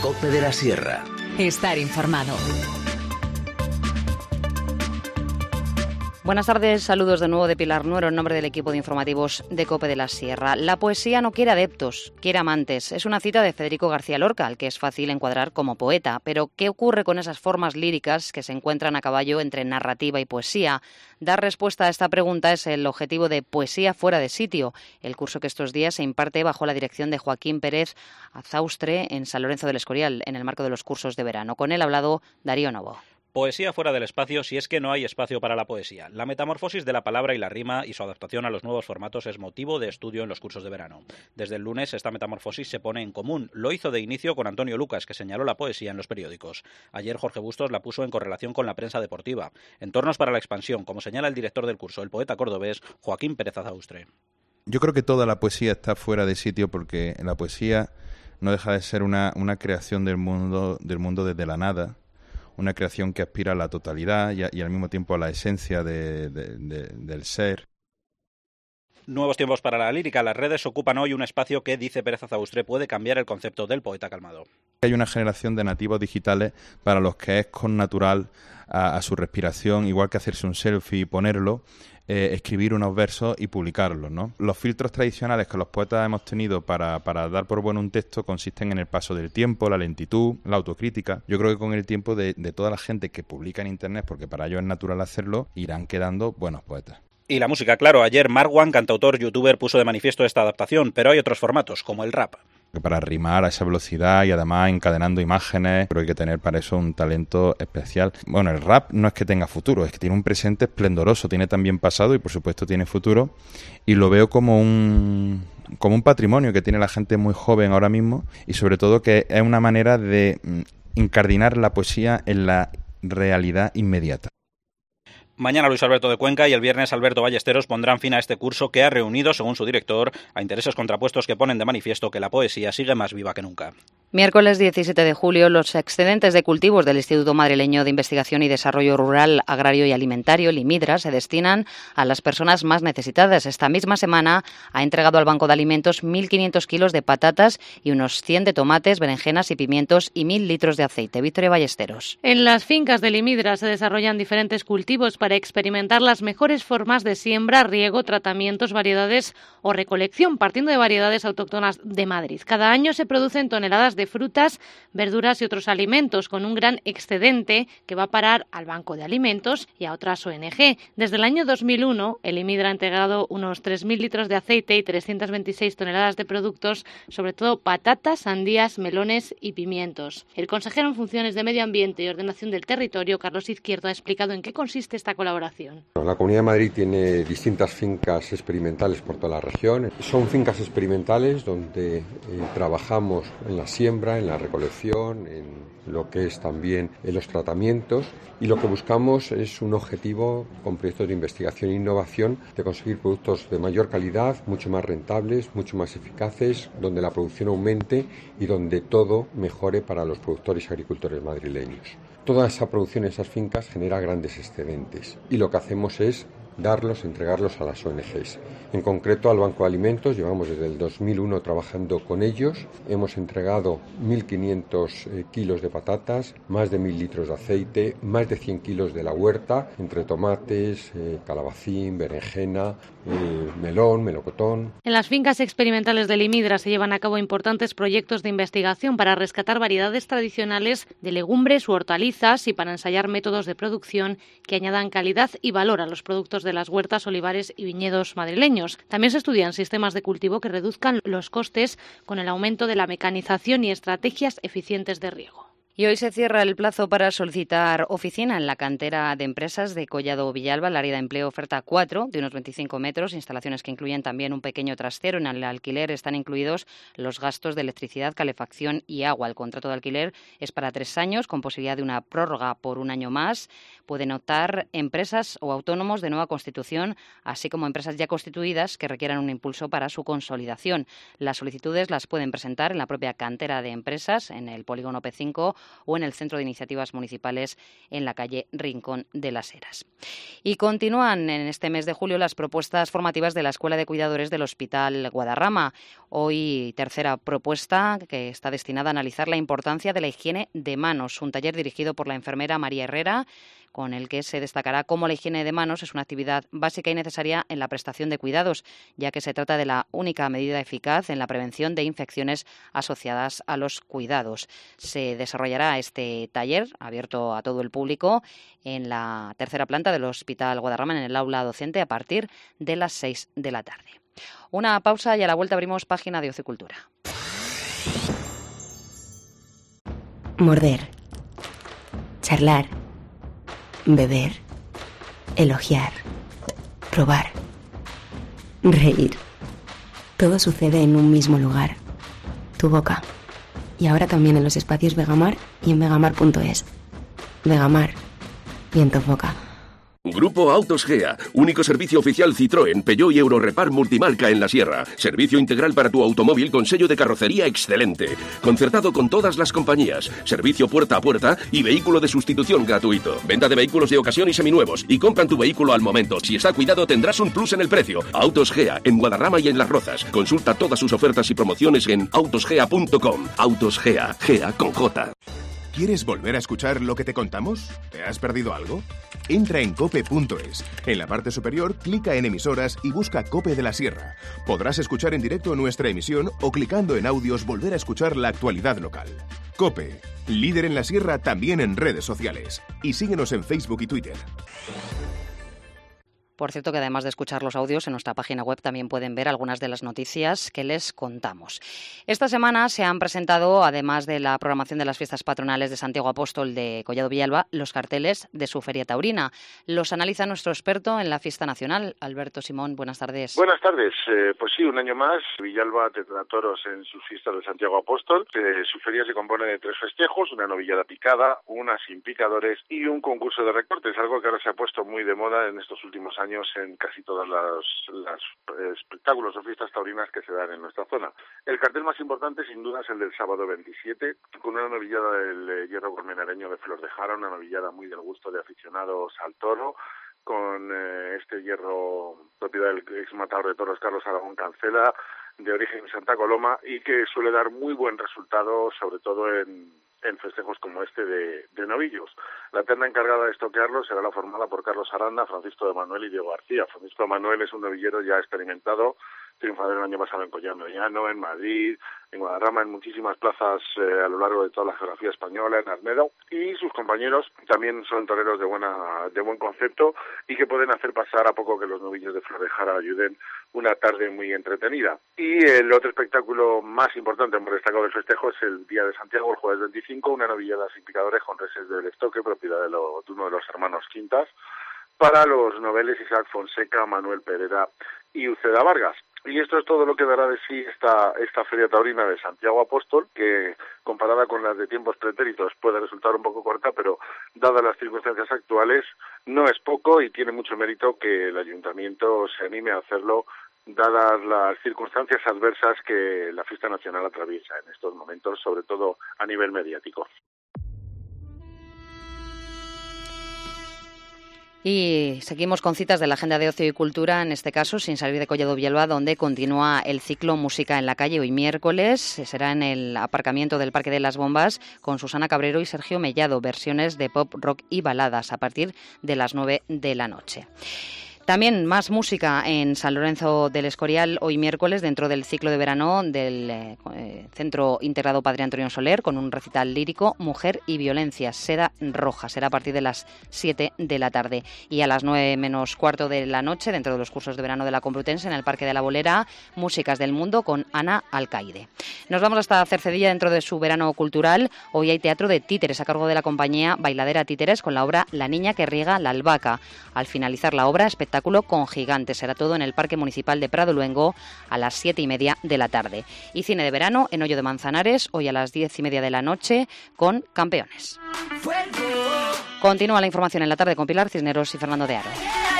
COPE de la Sierra. Estar informado. Buenas tardes, saludos de nuevo de Pilar Nuero en nombre del equipo de informativos de COPE de la Sierra. La poesía no quiere adeptos, quiere amantes. Es una cita de Federico García Lorca, al que es fácil encuadrar como poeta. Pero, ¿qué ocurre con esas formas líricas que se encuentran a caballo entre narrativa y poesía? Dar respuesta a esta pregunta es el objetivo de Poesía fuera de sitio, el curso que estos días se imparte bajo la dirección de Joaquín Pérez Azaustre en San Lorenzo del Escorial, en el marco de los cursos de verano. Con él ha hablado Darío Novo. Poesía fuera del espacio si es que no hay espacio para la poesía. La metamorfosis de la palabra y la rima y su adaptación a los nuevos formatos es motivo de estudio en los cursos de verano. Desde el lunes esta metamorfosis se pone en común. Lo hizo de inicio con Antonio Lucas, que señaló la poesía en los periódicos. Ayer Jorge Bustos la puso en correlación con la prensa deportiva. Entornos para la expansión, como señala el director del curso, el poeta cordobés Joaquín Pérez Azaustre. Yo creo que toda la poesía está fuera de sitio porque la poesía no deja de ser una creación del mundo desde la nada. Una creación que aspira a la totalidad y al mismo tiempo a la esencia del ser. Nuevos tiempos para la lírica. Las redes ocupan hoy un espacio que, dice Pérez Azaustre, puede cambiar el concepto del poeta calmado. Hay una generación de nativos digitales para los que es connatural a su respiración, igual que hacerse un selfie y ponerlo, escribir unos versos y publicarlos, ¿no? Los filtros tradicionales que los poetas hemos tenido para dar por bueno un texto consisten en el paso del tiempo, la lentitud, la autocrítica. Yo creo que con el tiempo de toda la gente que publica en Internet, porque para ellos es natural hacerlo, irán quedando buenos poetas. Y la música, claro. Ayer Marwan, cantautor, youtuber, puso de manifiesto esta adaptación, pero hay otros formatos, como el rap. Para rimar a esa velocidad y además encadenando imágenes, pero hay que tener para eso un talento especial. Bueno, el rap no es que tenga futuro, es que tiene un presente esplendoroso, tiene también pasado y por supuesto tiene futuro, y lo veo como un patrimonio que tiene la gente muy joven ahora mismo, y sobre todo que es una manera de incardinar la poesía en la realidad inmediata. Mañana Luis Alberto de Cuenca y el viernes Alberto Ballesteros pondrán fin a este curso que ha reunido, según su director, a intereses contrapuestos que ponen de manifiesto que la poesía sigue más viva que nunca. Miércoles 17 de julio, los excedentes de cultivos del Instituto Madrileño de Investigación y Desarrollo Rural, Agrario y Alimentario, el IMIDRA, se destinan a las personas más necesitadas. Esta misma semana ha entregado al Banco de Alimentos 1.500 kilos de patatas y unos 100 de tomates, berenjenas y pimientos y 1.000 litros de aceite. Victoria Ballesteros. En las fincas del IMIDRA se desarrollan diferentes cultivos para experimentar las mejores formas de siembra, riego, tratamientos, variedades o recolección, partiendo de variedades autóctonas de Madrid. Cada año se producen toneladas de frutas, verduras y otros alimentos, con un gran excedente que va a parar al Banco de Alimentos y a otras ONG. Desde el año 2001, el IMIDRA ha integrado unos 3.000 litros de aceite y 326 toneladas de productos, sobre todo patatas, sandías, melones y pimientos. El consejero en funciones de Medio Ambiente y Ordenación del Territorio, Carlos Izquierdo, ha explicado en qué consiste esta colaboración. La Comunidad de Madrid tiene distintas fincas experimentales por toda la región. Son fincas experimentales donde trabajamos en la siembra, en la recolección, en lo que es también en los tratamientos, y lo que buscamos es un objetivo con proyectos de investigación e innovación de conseguir productos de mayor calidad, mucho más rentables, mucho más eficaces, donde la producción aumente y donde todo mejore para los productores y agricultores madrileños. Toda esa producción en esas fincas genera grandes excedentes y lo que hacemos es entregarlos a las ONGs. En concreto al Banco de Alimentos, llevamos desde el 2001 trabajando con ellos, hemos entregado 1.500 kilos de patatas, más de 1.000 litros de aceite, más de 100 kilos de la huerta, entre tomates, calabacín, berenjena, melón, melocotón. En las fincas experimentales del IMIDRA se llevan a cabo importantes proyectos de investigación para rescatar variedades tradicionales de legumbres u hortalizas y para ensayar métodos de producción que añadan calidad y valor a los productos de las huertas, olivares y viñedos madrileños. También se estudian sistemas de cultivo que reduzcan los costes con el aumento de la mecanización y estrategias eficientes de riego. Y hoy se cierra el plazo para solicitar oficina en la cantera de empresas de Collado Villalba. El área de empleo oferta 4 de unos 25 metros, instalaciones que incluyen también un pequeño trastero. En el alquiler están incluidos los gastos de electricidad, calefacción y agua. El contrato de alquiler es para 3 años, con posibilidad de una prórroga por un año más. Pueden optar empresas o autónomos de nueva constitución, así como empresas ya constituidas que requieran un impulso para su consolidación. Las solicitudes las pueden presentar en la propia cantera de empresas, en el polígono P5, o en el Centro de Iniciativas Municipales en la calle Rincón de las Heras. Y continúan en este mes de julio las propuestas formativas de la Escuela de Cuidadores del Hospital Guadarrama. Hoy tercera propuesta que está destinada a analizar la importancia de la higiene de manos, un taller dirigido por la enfermera María Herrera, con el que se destacará cómo la higiene de manos es una actividad básica y necesaria en la prestación de cuidados, ya que se trata de la única medida eficaz en la prevención de infecciones asociadas a los cuidados. Se desarrollará este taller, abierto a todo el público, en la tercera planta del Hospital Guadarrama, en el aula docente, a partir de las 6 de la tarde. Una pausa y a la vuelta abrimos página de Ocio y Cultura. Morder. Charlar. Beber, elogiar, probar, reír. Todo sucede en un mismo lugar, tu boca. Y ahora también en los espacios Vegamar y en vegamar.es. Vegamar, viento boca. Grupo Autos Gea, único servicio oficial Citroën, Peugeot y Eurorepar multimarca en la Sierra. Servicio integral para tu automóvil con sello de carrocería excelente. Concertado con todas las compañías. Servicio puerta a puerta y vehículo de sustitución gratuito. Venta de vehículos de ocasión y seminuevos. Y compran tu vehículo al momento. Si está cuidado tendrás un plus en el precio. Autos Gea, en Guadarrama y en Las Rozas. Consulta todas sus ofertas y promociones en autosgea.com. Autos Gea, Gea con J. ¿Quieres volver a escuchar lo que te contamos? ¿Te has perdido algo? Entra en cope.es. En la parte superior, clica en emisoras y busca Cope de la Sierra. Podrás escuchar en directo nuestra emisión o clicando en audios volver a escuchar la actualidad local. Cope, líder en la Sierra también en redes sociales. Y síguenos en Facebook y Twitter. Por cierto, que además de escuchar los audios, en nuestra página web también pueden ver algunas de las noticias que les contamos. Esta semana se han presentado, además de la programación de las fiestas patronales de Santiago Apóstol de Collado Villalba, los carteles de su Feria Taurina. Los analiza nuestro experto en la fiesta nacional, Alberto Simón. Buenas tardes. Buenas tardes. Pues sí, un año más, Villalba tendrá toros en sus fiestas de Santiago Apóstol. Su feria se compone de 3 festejos, una novillada picada, una sin picadores y un concurso de recortes, algo que ahora se ha puesto muy de moda en estos últimos años en casi todos los espectáculos o fiestas taurinas que se dan en nuestra zona. El cartel más importante sin duda es el del sábado 27, con una novillada del hierro colmenareño de Flor de Jara, una novillada muy del gusto de aficionados al toro, con este hierro propiedad del ex matador de toros Carlos Aragón Cancela, de origen Santa Coloma, y que suele dar muy buen resultado, sobre todo en festejos como este de novillos. La terna encargada de estoquearlo será la formada por Carlos Aranda, Francisco de Manuel y Diego García. Francisco de Manuel es un novillero ya experimentado, triunfador el año pasado en Collado Llano, en Madrid, en Guadarrama, en muchísimas plazas a lo largo de toda la geografía española, en Armedo, y sus compañeros también son toreros de buen concepto y que pueden hacer pasar a poco que los novillos de Flor de Jara ayuden una tarde muy entretenida. Y el otro espectáculo más importante, más destacado del festejo, es el Día de Santiago, el jueves 25, una novillada sin picadores con reses del estoque, propiedad de uno de los hermanos Quintas, para los noveles Isaac Fonseca, Manuel Pereira y Uceda Vargas. Y esto es todo lo que dará de sí esta Feria Taurina de Santiago Apóstol, que comparada con las de tiempos pretéritos puede resultar un poco corta, pero dadas las circunstancias actuales no es poco y tiene mucho mérito que el Ayuntamiento se anime a hacerlo, dadas las circunstancias adversas que la fiesta nacional atraviesa en estos momentos, sobre todo a nivel mediático. Y seguimos con citas de la agenda de ocio y cultura, en este caso sin salir de Collado Villalba, donde continúa el ciclo Música en la Calle. Hoy miércoles será en el aparcamiento del Parque de las Bombas con Susana Cabrero y Sergio Mellado, versiones de pop, rock y baladas a partir de las 9 de la noche. También más música en San Lorenzo del Escorial hoy miércoles dentro del ciclo de verano del Centro Integrado Padre Antonio Soler con un recital lírico Mujer y Violencia, Seda Roja. Será a partir de las 7 de la tarde. Y a las 9 menos cuarto de la noche dentro de los cursos de verano de la Complutense en el Parque de la Bolera, Músicas del Mundo con Ana Alcaide. Nos vamos hasta Cercedilla dentro de su verano cultural. Hoy hay teatro de títeres a cargo de la compañía Bailadera Títeres con la obra La niña que riega la albahaca. Al finalizar la obra, espectáculo con gigantes. Será todo en el Parque Municipal de Prado Luengo a las 7:30 de la tarde. Y cine de verano en Hoyo de Manzanares, hoy a las 10:30 de la noche con Campeones. Continúa la información en la tarde con Pilar Cisneros y Fernando de Aro.